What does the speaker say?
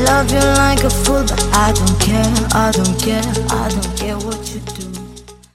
love you like a fool, but I don't care, I don't care, I don't care what